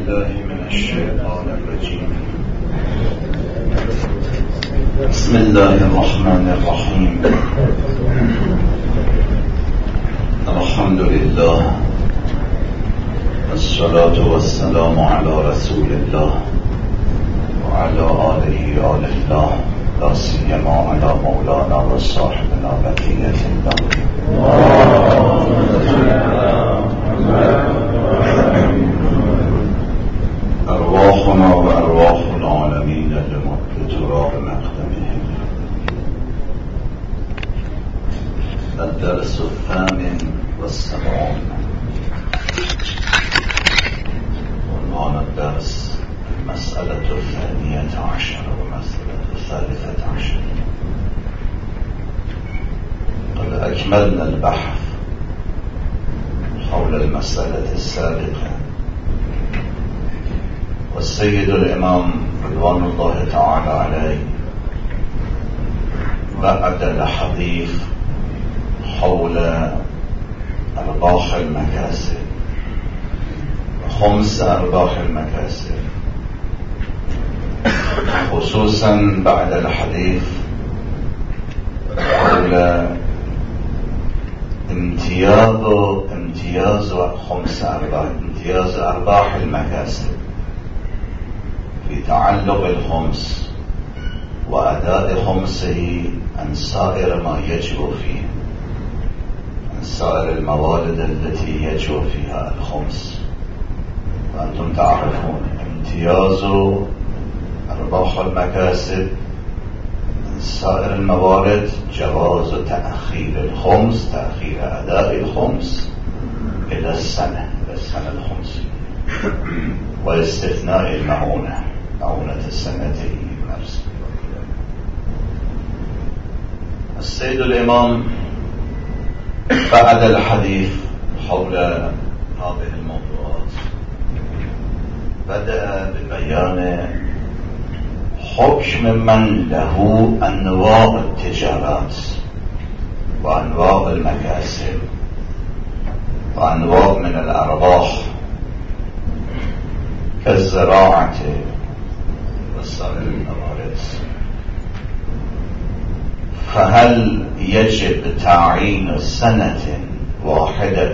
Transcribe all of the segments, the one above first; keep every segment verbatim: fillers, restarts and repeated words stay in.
بالله من الشيطان الرجيم. بسم الله الرحمن الرحيم. الحمد لله والصلاة والسلام على رسول الله وعلى آله آل الله، لا سيما على مولانا وصاحبنا بقية الله. أرواحنا وأرواح العالمين لمد تراب مقدمهم. الدرس الثامن والسبعون. عنوان الدرس المسألة الثانية عشر ومسألة الثالثة عشر. قد أكملنا البحث حول المسألة السابقة، والسيد الإمام رضوان الله تعالى عليه بعد الحديث حول أرباح المكاسب، خمس أرباح المكاسب، خصوصا بعد الحديث حول امتياز امتياز خمس أرباح امتياز أرباح المكاسب في تعلق الخمس وأداء خمسه عن سائر ما يجب فيه، عن سائر الموارد التي يجب فيها الخمس. وأنتم تعرفون امتياز أرباح المكاسب عن سائر الموارد جواز تأخير الخمس، تأخير أداء الخمس إلى السنة إلى السنة الخمسية، واستثناء المعونة، معونة السنة نفسها. السيد الإمام بعد الحديث حول هذه الموضوعات بدأ ببيان حكم من له أنواع التجارات وأنواع المكاسب وأنواع من الأرباح كالزراعة وسائر الموارد. فهل يجب تعيين سنة واحدة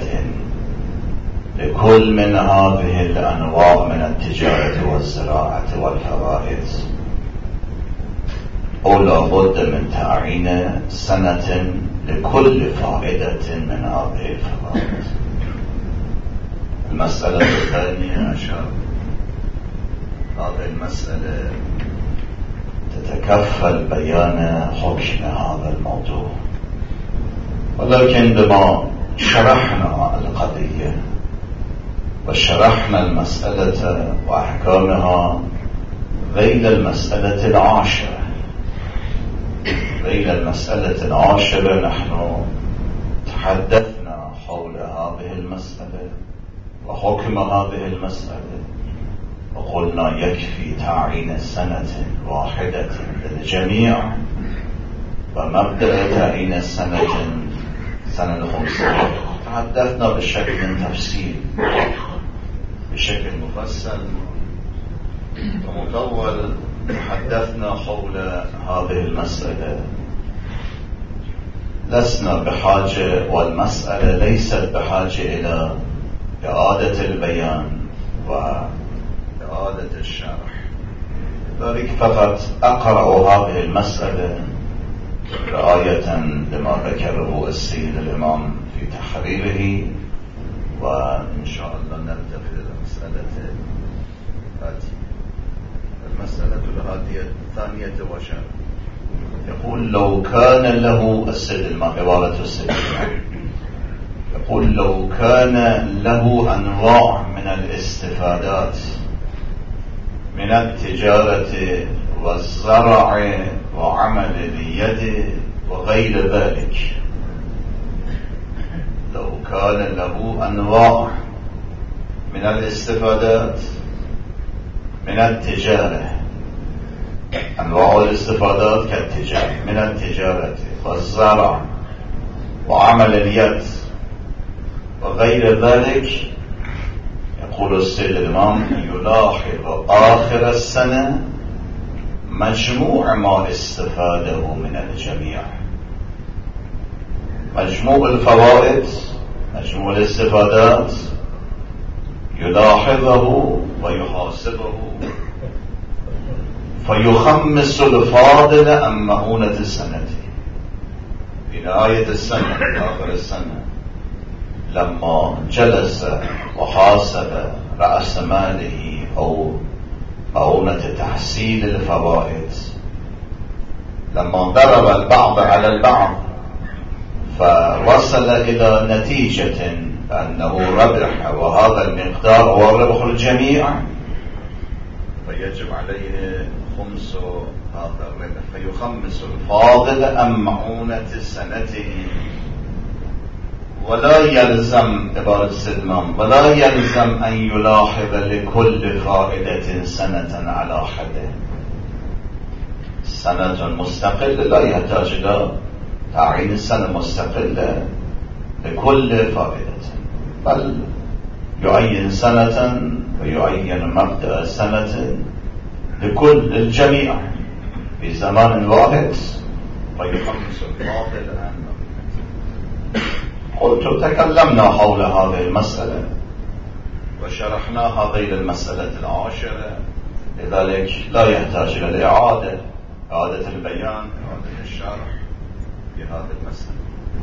لكل من هذه الأنواع من التجارة والزراعة والفوائد، أو لا بد من تعيين سنة لكل فائدة من هذه الفوائد؟ المسألة الثانية عشر، هذه المسألة تتكفل بيان حكم هذا الموضوع، ولكن بما شرحنا القضية وشرحنا المسألة وأحكامها ذيل المسألة العاشرة ذيل المسألة العاشرة نحن تحدثنا حول هذه المسألة وحكم هذه المسألة، وقلنا يكفي تعيين سنة واحدة للجميع، ومبدأ تعيين السنة سنة الخمسين تحدثنا بشكل تفصيل، بشكل مفصل ومطول. تحدثنا حول هذه المسألة، لسنا بحاجة والمسألة ليست بحاجة إلى إعادة البيان وإعادة الشرح، ذلك فقط أقرأ هذه المسألة رعاية لما ذكره السيد الإمام في تحريره، وإن شاء الله نلتفت إلى المسألة الآتية. المسألة الهادية الثانية عشر يقول لو كان له السيد الإمام عبارة السيد الإمام يقول لو كان له أنواع من الاستفادات من التجارة والزرع وعمل اليد وغير ذلك، لو كان له أنواع من الاستفادات من التجارة، أنواع الاستفادات كالتجارة من التجارة والزرع وعمل اليد وغير ذلك، يقول السيد الإمام يلاحظ آخر السنة مجموع ما استفاده من الجميع، مجموع الفوائد، مجموع الاستفادات، يلاحظه ويحاسبه فيخمس الفاضل عن مؤونة السنة في نهاية السنة في آخر السنة. لما جلس وحاسب رأس ماله أو مؤونة تحصيل الفوائد، لما ضرب البعض على البعض فوصل إلى نتيجة أنه ربح وهذا المقدار هو ربح الجميع، فيجب عليه خمس هذا الربح، فيخمس الفاضل عن مؤونة سنته. ولا يلزم عبارة السلمان ولا يلزم أن يلاحظ لكل فائدة سنة على حده. سنة مستقلة لا يحتاج إلى تعيين السنة مستقلة لكل فائدة، بل يعين سنة ويعين مبدأ سنة لكل الجميع في زمان واحد ويخمس الفاضل عن. قلت تكلمنا حول هذه المسألة وشرحنا هذه المسألة العاشرة، لذلك لا يحتاج إلى الإعادة، إعادة البيان، إعادة الشرح في هذه المسألة.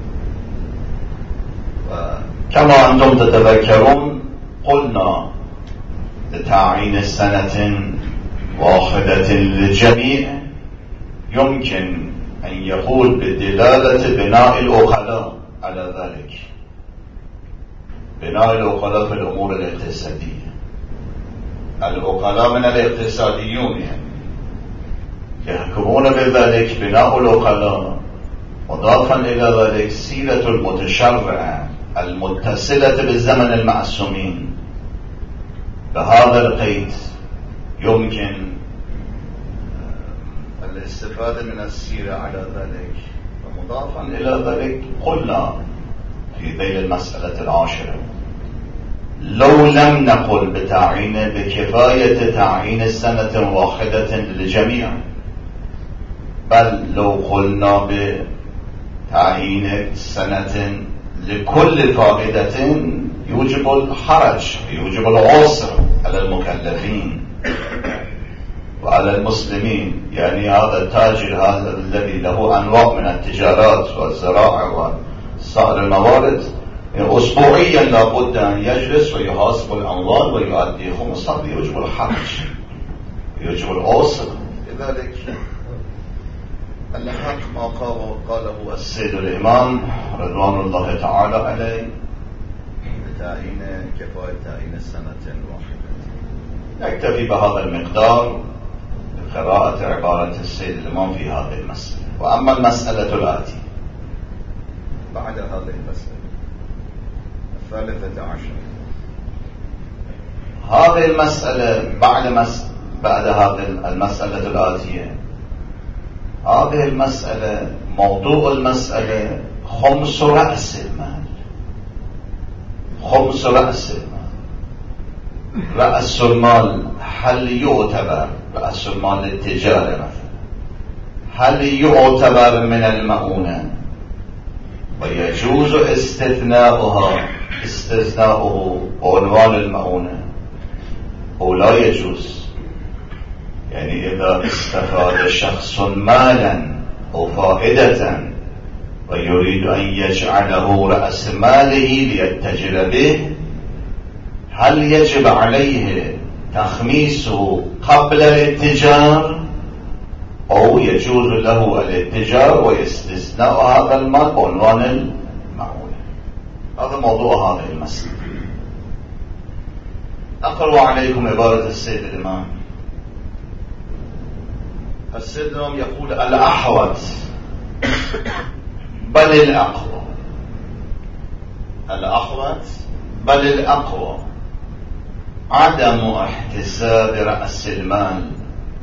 كما أنتم تتذكرون قلنا لتعيين سنة واحدة للجميع يمكن أن يقول بدلالة بناء العقلاء على ذلك، بناء العقلاء في الأمور الاقتصادية. العقلاء من الاقتصاديون يعني يحكمون بذلك بناء العقلاء، مضافا إلى ذلك سيرة المتشرع المتصلة بالزمن المعصومين. بهذا القيد يمكن الاستفادة من السيرة على ذلك. ومضافا إلى ذلك قلنا في ذيل المسألة العاشرة لو لم نقل بتعيين بكفاية تعيين سنة واحدة للجميع، بل لو قلنا بتعيين سنة لكل فائدة يوجب الحرج، يوجب العسر على المكلفين وعلى المسلمين. يعني هذا التاجر هذا الذي له أنواع من التجارات والزراعة وسائر الموارد أسبوعيا لابد أن يجلس ويحاسب الأموال ويؤدي خمسة، يوجب الحرج، يوجب العسر. لذلك الحق ما قاله السيد الإمام رضوان الله تعالى عليه بتعيين كفاية تعيين سنة واحدة. نكتفي بهذا المقدار قراءة عبارة السيد الإمام في هذه المسألة. وأما المسألة الآتية بعد هذه المسألة الثالثة عشر، هذه المسألة بعد مس... بعد هذه المسألة الآتية، هذه المسألة موضوع المسألة خمس رأس المال. خمس رأس المال، رأس المال هل يعتبر رأس المال للتجارة مثلا، هل يعتبر من المؤونة ويجوز استثناؤها استثناؤه بعنوان المؤونة أو لا يجوز؟ يعني إذا استفاد شخص مالا أو فائدة ويريد أن يجعله رأس ماله ليتجر به، هل يجب عليه تخميسه قبل الاتجار أو يجوز له الاتجار واستثناء هذا المال بعنوان المعونة؟ هذا موضوع هذه المسألة. أقرأ عليكم عبارة السيد الإمام. السيد الإمام يقول الأحوط بل الأقوى، الأحوط بل الأقوى عدم احتساب رأس المال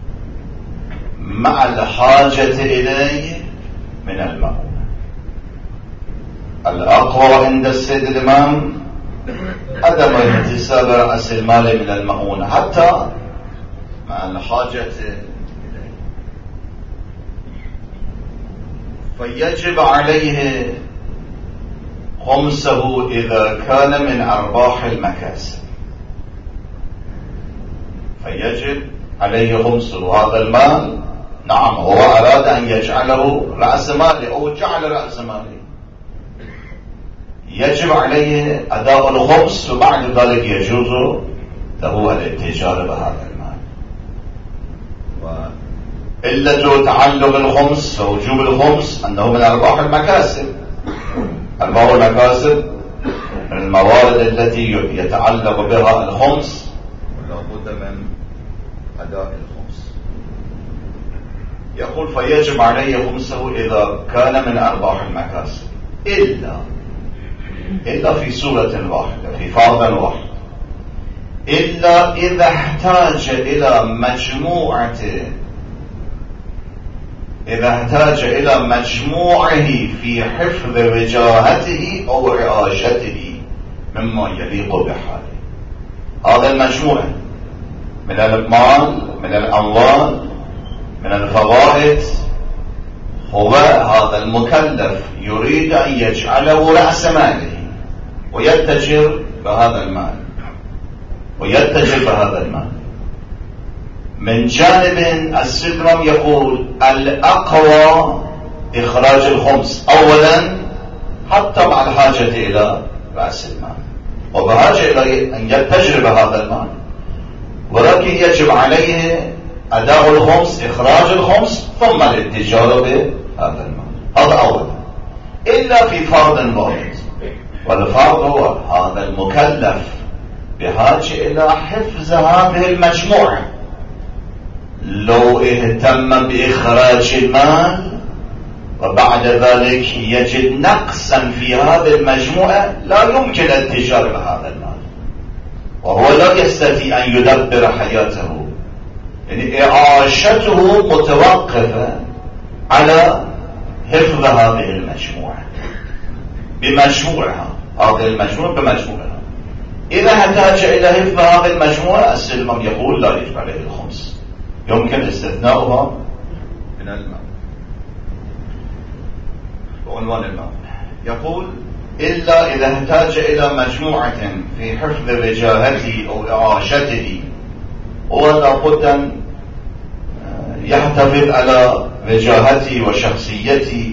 مع الحاجة إليه من المؤونة. الأقوى عند السيد الإمام عدم احتساب رأس المال من المؤونة حتى مع الحاجة إليه، فيجب عليه خمسه إذا كان من أرباح المكاسب. فيجب عليه خمسه هذا المال. نعم، هو أراد أن يجعله رأس ماله أو جعل رأس ماله، يجب عليه أداء الخمس، وبعد ذلك يجوز له الاتجار بهذا المال. وإلة تعلق الخمس ووجوب الخمس أنه من أرباح المكاسب. أرباح المكاسب من الموارد التي يتعلق بها الخمس، ولا بد من أداء الخمس. يقول فيجب عليه خمسه إذا كان من أرباح المكاسب، إلا إلا في سورة واحدة، في فرض واحد، إلا إذا احتاج إلى مجموعة إذا احتاج إلى مجموعه في حفظ وجاهته أو رعاشته مما يليق بحاله. هذا المجموعة من المال، من الأموال، من الفوائد، هو هذا المكلف يريد أن يجعله رأس ماله ويتجر بهذا المال ويتجر بهذا المال. من جانب السدرم يقول الأقوى إخراج الخمس أولا حتى مع الحاجة إلى رأس المال، وبحاجة إلى أن يتجر بهذا المال، ولكن يجب عليه أداء الخمس، إخراج الخمس، ثم الاتجار بهذا المال. هذا أولا. إلا في فرض واحد، والفرض هو هذا المكلف بحاجة إلى حفظ هذه المجموعة. لو اهتم بإخراج المال وبعد ذلك يجد نقصا في هذه المجموعة لا يمكن الاتجار بهذا المال، وهو لا يستطيع أن يدبر حياته. يعني إعاشته متوقفة على حفظ هذه المجموعة بمجموعها، هذه المجموعة بمجموعها. إذا احتاج إلى حفظ هذه المجموعة السلم يقول لا يجب عليه الخمس، يمكن استثناؤها من المال. وعنوان المال يقول إلا إذا احتاج إلى مجموعة في حفظ وجاهته أو إعاشته، ولا بد أن يحتفظ على وجاهته وشخصيته،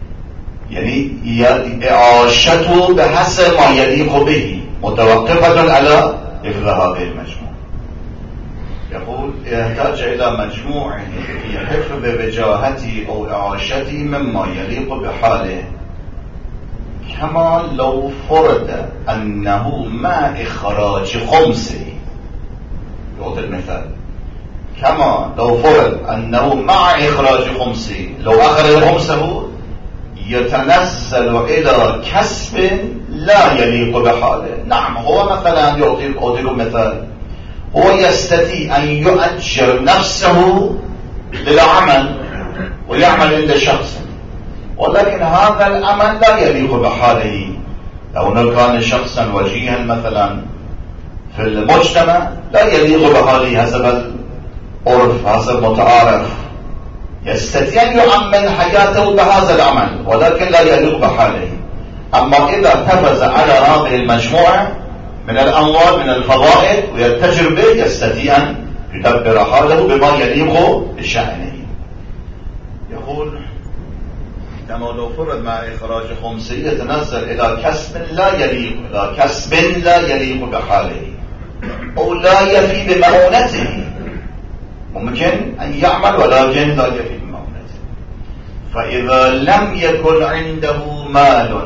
يعني إعاشته بحسب ما يليق به متوقفة على حفظ هذه المجموعة. يقول يحتاج إلى مجموعة في حفظ وجاهته أو إعاشته مما يليق بحاله، كما لو فرض أنه مع إخراج خمسه. يعطي المثال، كما لو فرض أنه مع إخراج خمسه، لو أخرج خمسه يتنزل إلى كسب لا يليق بحاله. نعم، هو مثلا يعطيكم مثال، هو يستطيع أن يؤجر نفسه للعمل ويعمل عند شخص، ولكن هذا العمل لا يليق بحاله. لو كان شخصا وجيها مثلا في المجتمع لا يليق بحاله حسب العرف، حسب متعارف، يستطيع أن يعمل حياته بهذا العمل ولكن لا يليق بحاله. أما إذا احتفظ على هذه المجموعة من الأموال من الفضائل ويتجر به، يستطيع أن يدبر حاله بما يليق بشأنه. يقول كما لو فرض مع إخراج خمسه يتنزل إلى كسب لا يليق إلى كسب لا يليق بحاله أو لا يفي بمؤونته. ممكن أن يعمل ولكن لا يفي بمؤونته. فإذا لم يكن عنده مال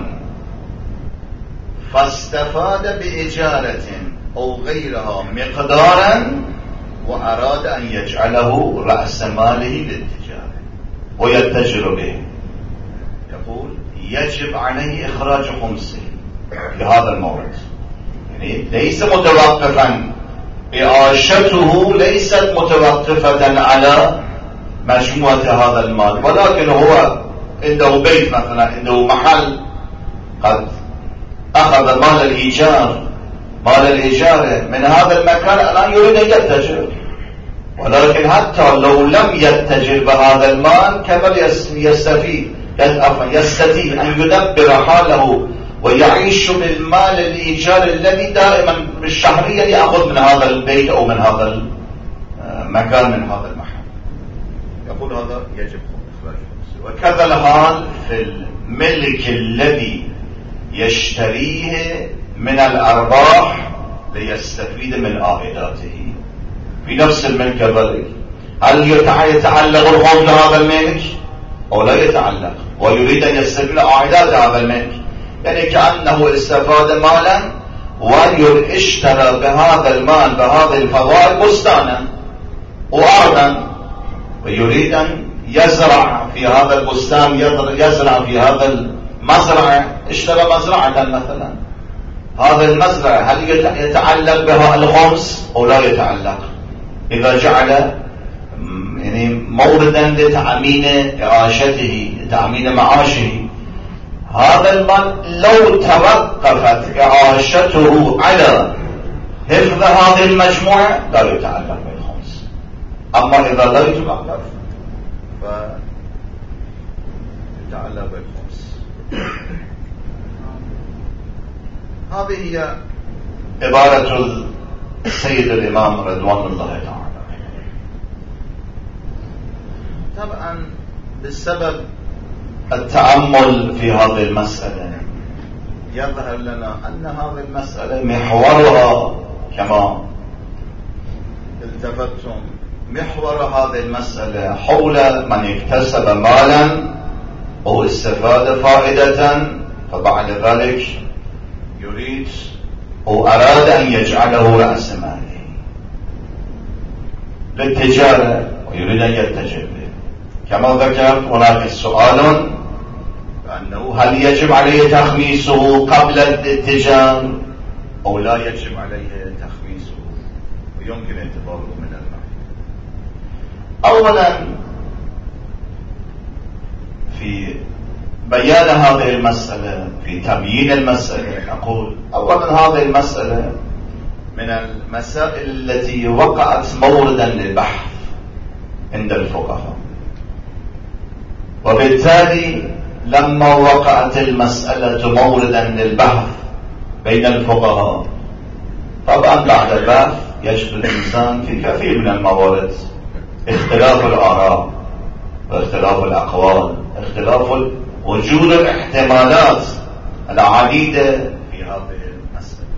فاستفاد بإجارة أو غيرها مقدارا وأراد أن يجعله رأس ماله للتجارة ويتجر به، يقول يجب عليه إخراج خمسه في هذا المورد. يعني ليس متوقفا، إعاشته ليست متوقفة على مجموعة هذا المال، ولكن هو عنده بيت مثلا، عنده محل، قد أخذ مال الإيجار مال الإجارة من هذا المكان الآن يريد أن يتجر، ولكن حتى لو لم يتجر بهذا المال كما يستفيد يستطيع أن يدبر حاله ويعيش بالمال الإيجار الذي دائما بالشهرية يأخذ من هذا البيت أو من هذا المكان من هذا المحل. يقول هذا يجب إخراج خمسه. وكذا الحال في الملك الذي يشتريه من الأرباح ليستفيد من عائداته في نفس الملك ذلك. هل يتعلق الخوف لهذا الملك أو لا يتعلق ويريد أن يستفيد عائدات هذا الملك؟ يعني كأنه استفاد مالا واشترى بهذا المال بهذه الفوائد بستانا وأرضا ويريد أن يزرع في هذا البستان، يزرع في هذا المزرعة، اشترى مزرعة مثلا. هذا المزرعة هل يتعلق بها الخمس أو لا يتعلق؟ إذا جعل يعني موردا لتأمين إعاشته تأمين معاشه، هذا المال لو توقفت إعاشته على حفظ هذه المجموعة لا يتعلق بالخمس. أما إذا لا يتوقف فيتعلق بالخمس. هذه هي عبارة السيد الإمام رضوان الله تعالى. طبعا بسبب التأمل في هذه المسألة يظهر لنا أن هذه المسألة محورها كما التفتتم محور هذه المسألة حول من اكتسب مالا أو استفاد فائدة فبعد ذلك يريد أو أراد أن يجعله رأس ماله للتجارة ويريد أن يتجر به. كما ذكرت هناك سؤال أنه هل يجب عليه تخميسه قبل الاتجار أو لا يجب عليه تخميسه، ويمكن اعتباره من المعنى. أولا في بيان هذه المسألة في تبيين المسألة أقول أولا هذه المسألة من المسائل التي وقعت موردا للبحث عند الفقهاء، وبالتالي لما وقعت المسألة موردا للبحث بين الفقهاء طبعا بعد البحث يجد الإنسان في كثير من الموارد اختلاف الآراء واختلاف الأقوال، اختلاف وجود الاحتمالات العديدة في هذه المسألة.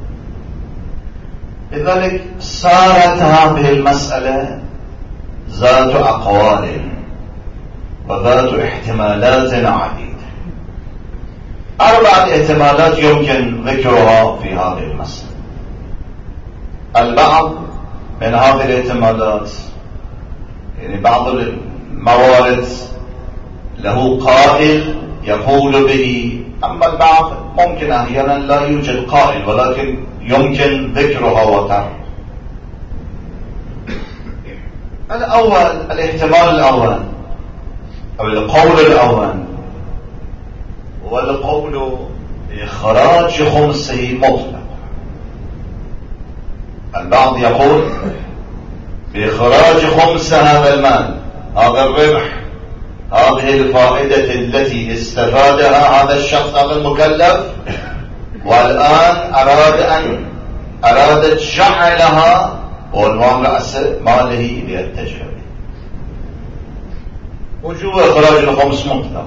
لذلك صارت هذه المسألة ذات أقوال وذات احتمالات عديدة. أربعة احتمالات يمكن ذكرها في هذه المسألة. البعض من هذه الاحتمالات يعني بعض الموارد له قائل يقول به، أما البعض ممكن أحيانا لا يوجد قائل ولكن يمكن ذكرها وقع. الأول الاحتمال الأول أو القول الأول هو القول بإخراج خمسه مطلق. البعض يقول بإخراج خمس هذا المال، هذا الربح، هذه الفائدة التي استفادها هذا الشخص هذا المكلف، والآن أراد أن أراد جعلها عنوان رأس ماله ليتجر. وجوب إخراج الخمس مطلق.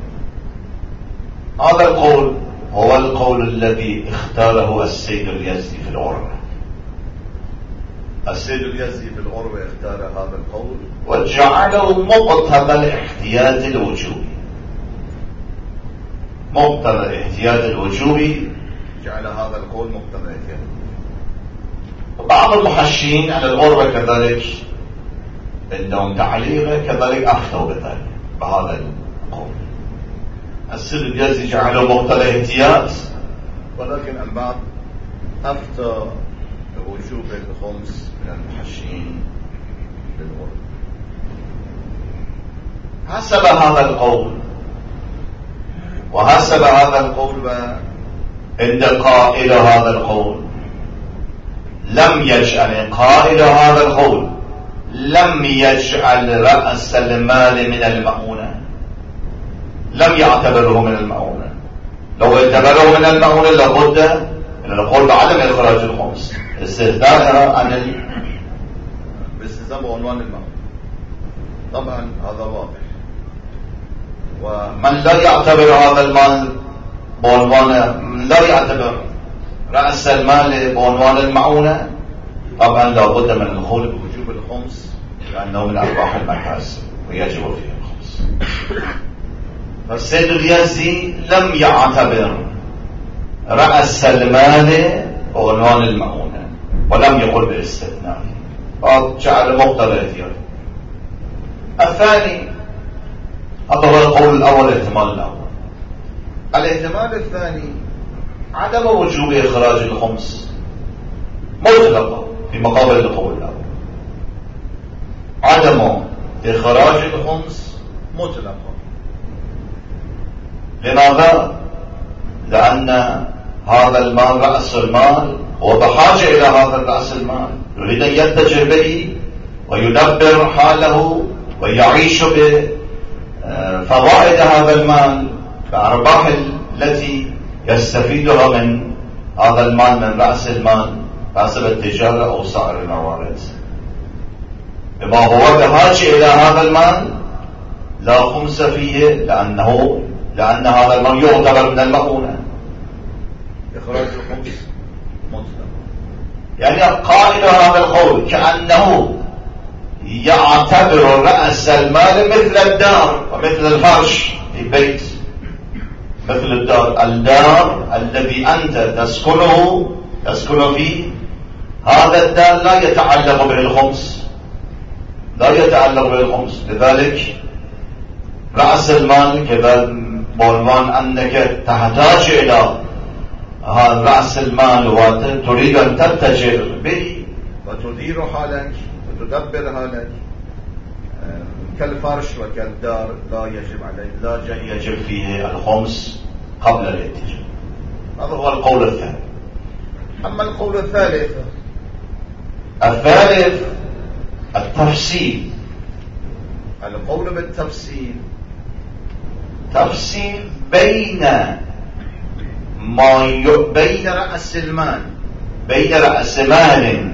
هذا القول هو القول الذي اختاره السيد اليزدي في العروة. السيد اليزدي في العروة اختار هذا القول وجعله مقتضى الاحتياط الوجوبي. مقتضى الاحتياط الوجوبي جعل هذا القول مقتضى الاحتياط. وبعض المحشين على العروة كذلك عندهم تعليق كذلك أفتوا بذلك بهذا القول. السيد اليزدي جعله مقتضى الاحتياط، ولكن البعض أفتى بوجوب الخمس من المحشين للعروة. حسب هذا القول وحسب هذا القول عند قائل هذا القول لم يجعل قائل هذا القول لم يجعل رأس المال من المؤونة، لم يعتبره من المؤونة. لو اعتبره من المؤونة لابد أن نقول بعدم إخراج الخمس، استثناء عن ال... باستثناء بعنوان المؤونة. طبعا هذا واضح. ومن لا يعتبر هذا المال بعنوان، لا يعتبر رأس المال بعنوان المؤونة، طبعا لابد من الدخول بوجوب الخمس لأنه من أرباح المكاسب ويجب فيه الخمس. فالسيد اليزدي لم يعتبر رأس المال بعنوان المؤونة ولم يقل بالاستثناء، فجعل مقتضى الاحتياط. الثاني هذا هو القول الأول، الاحتمال الأول. الاحتمال الثاني عدم وجوب إخراج الخمس مطلقا في مقابل القول الأول. عدم إخراج الخمس مطلقا. لماذا؟ لأن هذا المال رأس المال هو بحاجة إلى هذا رأس المال، يريد أن يتجر به ويدبر حاله ويعيش بفوائد هذا المال، بأرباح التي يستفيدها من هذا المال من رأس المال حسب التجارة أو سائر الموارد. بما هو بحاجة إلى هذا المال لا خمس فيه، لأنه لأن هذا المال يعتبر من المؤونة. إخراج الخمس مطلق. يعني قائل هذا القول كأنه يعتبر رأس المال مثل الدار ومثل الفرش في البيت، مثل الدار الدار الذي أنت تسكنه تسكن فيه، هذا الدار لا يتعلق به الخمس، لا يتعلق به الخمس. لذلك رأس المال كذا بعنوان أنك تحتاج إلى هذا رأس المال وتريد أن تتجر به وتدير حالك وتدبر حالك كالفرش وكالدار، لا يجب عليه لا يجب فيه الخمس قبل الاتجاه. هذا هو القول الثاني. أما القول الثالث الثالث التفصيل. القول بالتفصيل تفصيل بين ما ي... بين رأس المال بين رأس مال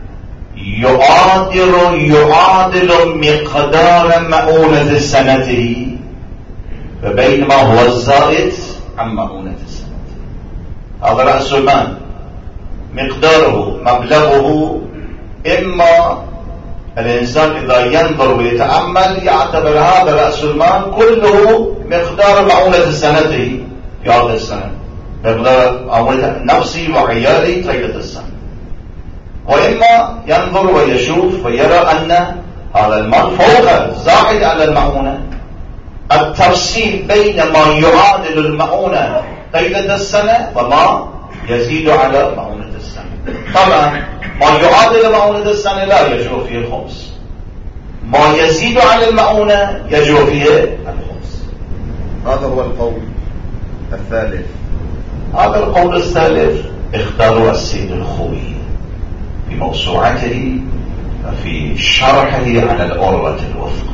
يعادل يعادل مقدار مؤونة سنته وبين ما هو الزائد عن مؤونة السنة. هذا رأس المال مقداره مبلغه، إما الإنسان إذا ينظر ويتأمل يعتبر هذا رأس المال كله مقدار مؤونة سنته في هذه السنة، مقدار مؤونة نفسي وعيالي طيلة السنة. وإما ينظر ويشوف ويرى أن هذا المال فوق زائد على المؤونة. التفصيل بين ما يعادل المؤونة طيلة السنة وما يزيد على مؤونة السنة. طبعا ما يعادل مؤونة السنة لا يجب فيه الخمس، ما يزيد على المؤونة يجب فيه الخمس. هذا هو القول الثالث. هذا القول الثالث اختاره السيد الخوي في موسوعته في شرحه على الأروة الوثقى.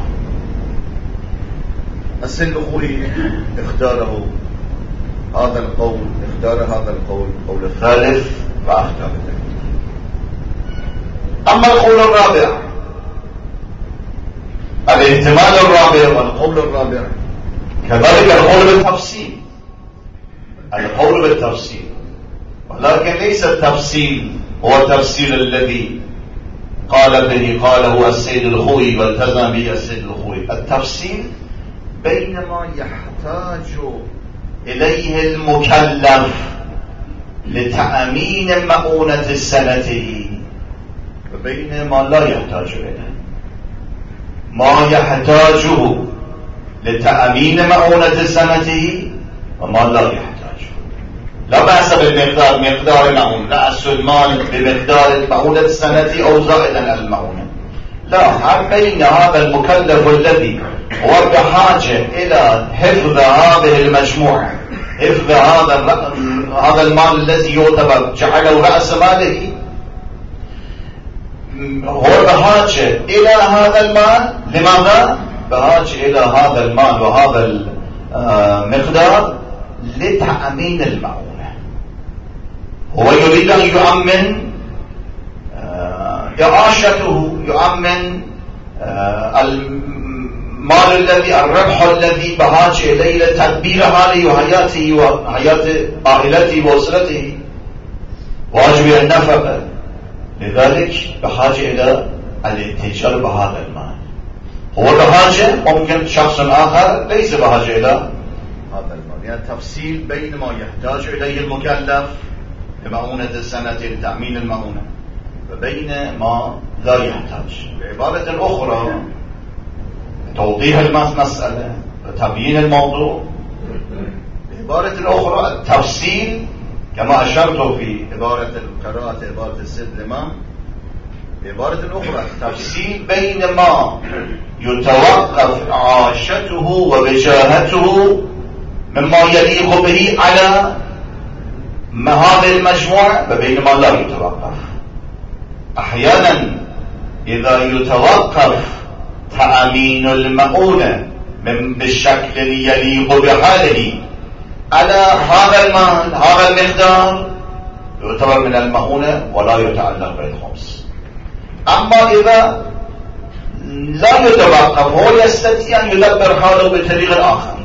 السيد الخوي اختاره هذا القول، اختار هذا القول القول الثالث واختار ذلك. أما القول الرابع، الاحتمال الرابع والقول الرابع كذلك القول بالتفصيل، القول بالتفصيل، ولكن ليس التفصيل هو التفصيل الذي قال به قاله السيد الخوي والتزم به السيد الخوي. التفصيل بين ما يحتاج إليه المكلف لتأمين مؤونة سنته وبين ما لا يحتاج إليه. ما يحتاجه لتأمين مؤونة سنته وما لا يحتاجه. لا بأس بالمقدار، مقدار المؤونة، رأس المال بمقدار مؤونة السنة أو زائدا على المؤونة، لا، بين هذا المكلف الذي هو بحاجة إلى حفظ هذه المجموعة، حفظ هذا هذا المال الذي يعتبر جعله رأس ماله، هو بحاجة إلى هذا المال. لماذا؟ بحاجة إلى هذا المال وهذا المقدار لتأمين المعونة. هو يريد أن يؤمن إعاشته، يؤمن المال الذي الربح الذي بحاجة إليه لتدبير حاله وحياته وحياة عائلته وأسرته، واجب النفقة. لذلك بحاجة إلى الاتجار بهذا المال. هو بحاجة، ممكن شخص آخر ليس بحاجة إلى هذا المال. يعني تفصيل بين ما يحتاج إليه المكلف لمعونة السنة لتأمين المعونة وبين ما لا يحتاج. بعبارة أخرى توضيح المسألة وتبيين الموضوع. بعبارة أخرى التفصيل كما أشرت في عبارة القراءة عبارة السيد الإمام. بعبارة أخرى التفصيل بين ما يتوقف عاشته ووجاهته مما يليق به على هذه المجموعة وبين ما لا يتوقف. أحيانا إذا يتوقف تأمين المعونة من بالشكل يليق بحاله على هذا المال هذا المقدار يعتبر من المعونة ولا يتعلق بالخمس. أما إذا لا يتوقف هو يستطيع أن يدبر حاله بطريقة آخر،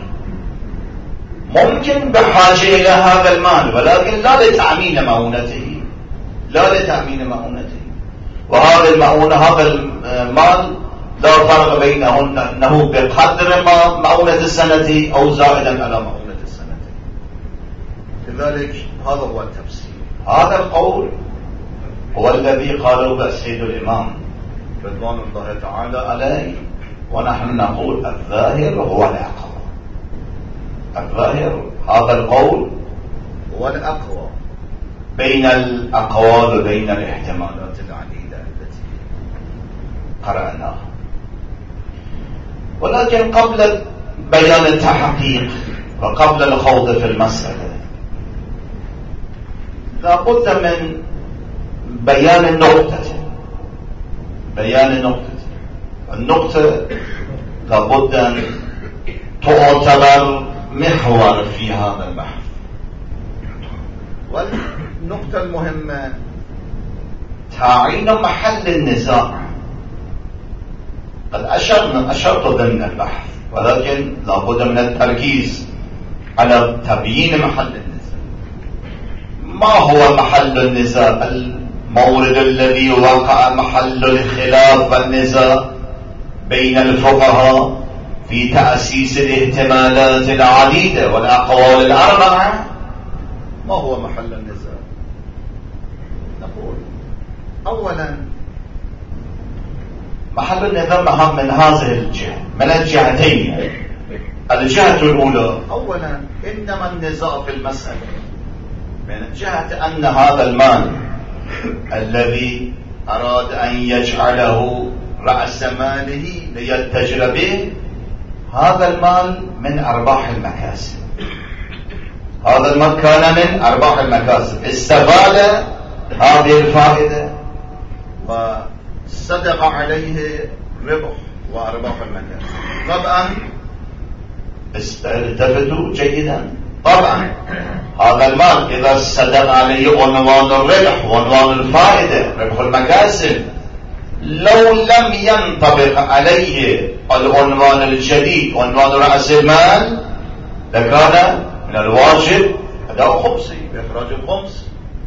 ممكن بحاجة إلى هذا المال ولكن لا لتأمين معونته، لا لتأمين معونته. وهذا المعونة هذا المال لا فرق بينهن أنه بقدر ما معونة السنة أو زائدا على معونة السنة. لذلك هذا هو التفسير. هذا القول هو الذي قاله بسيد الإمام رضوان الله تعالى عليه، ونحن نقول الظاهر هو الأقوى. الظاهر هذا القول هو الأقوى بين الأقوال وبين الاحتمالات العديدة التي قرأناها. ولكن قبل بيان التحقيق وقبل الخوض في المسألة لابد من بيان النقطة. بيان النقطة النقطة لابد أن تعتبر محور في هذا البحث. والنقطة المهمة تعيين محل النزاع. قد أشرنا أشرت ضمن البحث ولكن لابد من التركيز على تبيين محل النزاع. ما هو محل النزاع؟ المورد الذي وقع محل الخلاف والنزاع بين الفقهاء في تأسيس الاحتمالات العديدة والأقوال الأربعة. ما هو محل النزاع؟ نقول أولا محل النزاع من هذه الجهة، من الجهتين. الجهة الأولى أولا إنما النزاع في المسألة من جهة أن هذا المال الذي أراد أن يجعله رأس ماله ليتجر به، هذا المال من أرباح المكاسب. هذا المال كان من أرباح المكاسب، استفاد هذه الفائدة وصدق عليه ربح وأرباح المكاسب. طبعا التفتوا جيدا، طبعا هذا المال إذا صدق عليه عنوان الربح وعنوان الفائدة ربح المكاسب، لو لم ينطبق عليه العنوان الجديد عنوان رأس المال لكان من الواجب أداء خمسي بإخراج الخمس.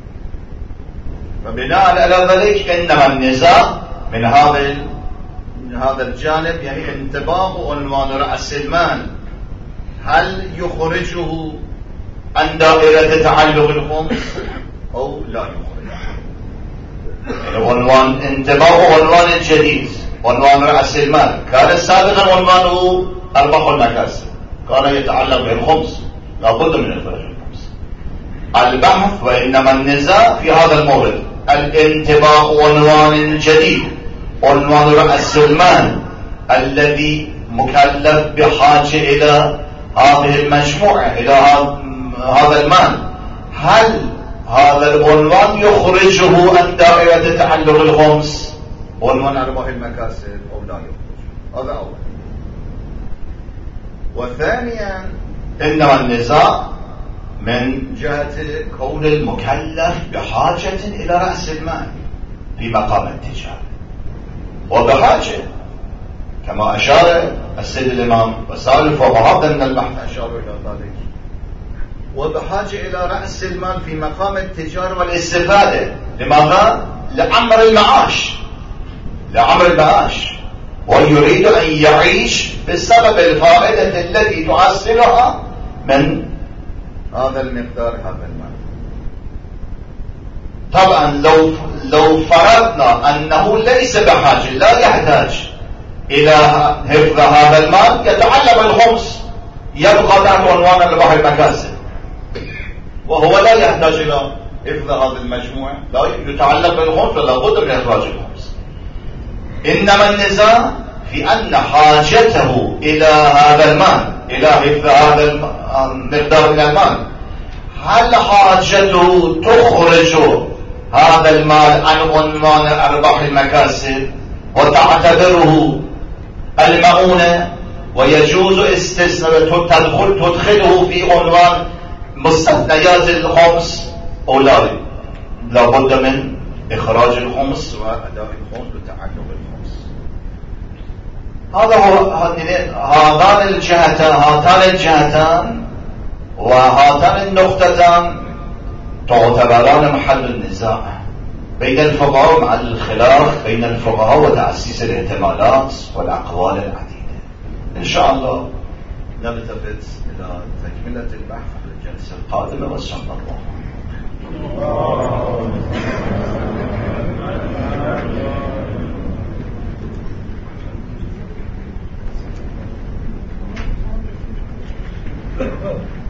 فبناء على ذلك إنما النزاع من هذا من هذا الجانب، يعني انطباق عنوان رأس المال هل يخرجه عن دائرة تعلق الخمس أو لا يخرجه. عنوان انطباق عنوان الجديد عنوان رأس المال كان سابقا عنوانه أرباح المكاسب، كان يتعلق بالخمس، لابد من إخراج الخمس. البحث وإنما النزاع في هذا المورد الانطباق عنوان جديد عنوان رأس المال الذي مكلف بحاجة إلى هذه المجموعة إلى هذا المال، هل هذا العنوان يخرجه عن دائرة تعلق الخمس عنوان أرباح المكاسب أو لا يخرج. هذا أول. وثانيا إنما النزاع من جهة كون المكلف بحاجة إلى رأس المال في مقام التجارة، وبحاجة كما أشار السيد الإمام وسائر الفقهاء ضمن البحث أشاروا إلى ذلك، وبحاجة إلى رأس المال في مقام التجارة والاستفادة. لماذا؟ لعمر المعاش، لعمر المعاش، ويريد أن يعيش بسبب الفائدة التي تحصلها من هذا المقدار، هذا المال. طبعا لو لو فرضنا أنه ليس بحاجة، لا يحتاج إلى حفظ هذا المال، يتعلم الخمس، يبقى تحت عنوان أرباح المكاسب، وهو لا يحتاج إلى حفظ هذه المجموعة، لا يتعلم بالخمس ولا بد من إخراج الخمس. إنما النزاع في أن حاجته إلى هذا المال، إلى حفظ هذا المقدار من المال، هل حاجته تخرج هذا المال عن عنوان أرباح المكاسب وتعتبره المؤونة ويجوز استثناء تدخل تدخله في عنوان مستثنيات الخمس، أو لا لابد من إخراج الخمس وأداء الخمس وتعلم الخمس. هذا هو هذان الجهتان هاتان الجهتان وهاتان النقطتان تعتبران محل النزاع بين الفقهاء، مع الخلاف بين الفقهاء وتأسيس الاحتمالات والأقوال العديدة. إن شاء الله نلتفت إلى تكملة البحث في الجلسة القادمة، والسلام الله.